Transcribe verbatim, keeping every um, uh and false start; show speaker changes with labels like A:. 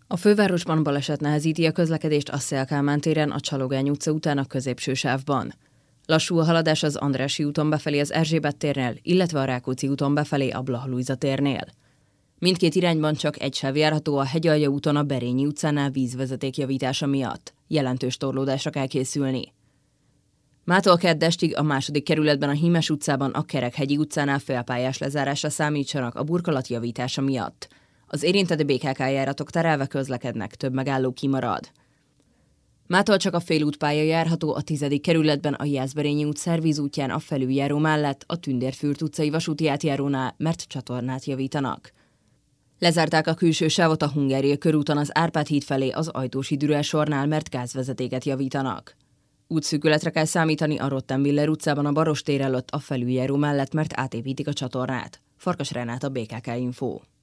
A: A fővárosban baleset nehezíti a közlekedést a Széll-Kálmán téren a Csalogány utca után a középső sávban. Lassú a haladás az Andrássy úton befelé az Erzsébet térnél, illetve a Rákóczi úton befelé a Blaha Lujza térnél. Mindkét irányban csak egy sáv járható a Hegyalja úton a Berényi utcánál vízvezeték javítása miatt. Jelentős torlódásra kell készülni. Mától keddestig a második kerületben a Hímes utcában a Kerekhegyi utcánál félpályás lezárásra számítsanak a burkolat javítása miatt. Az érintett bé ká ká járatok terelve közlekednek, több megálló kimarad. Mától csak a félútpálya járható a tizedik kerületben a Jászberényi út szervízútján a felüljáró mellett a Tündérfürt utcai vasúti átjárónál, mert csatornát javítanak. Lezárták a külső sávot a Hungária körúton az Árpád híd felé az Ajtósi Dürel sornál, mert gázvezetéket javítanak. Útszűkületre kell számítani a Rottenwiller utcában a Baros tér előtt a felüljáró mellett, mert átépítik a csatornát. Farkas Renát, a bé ká ká Info.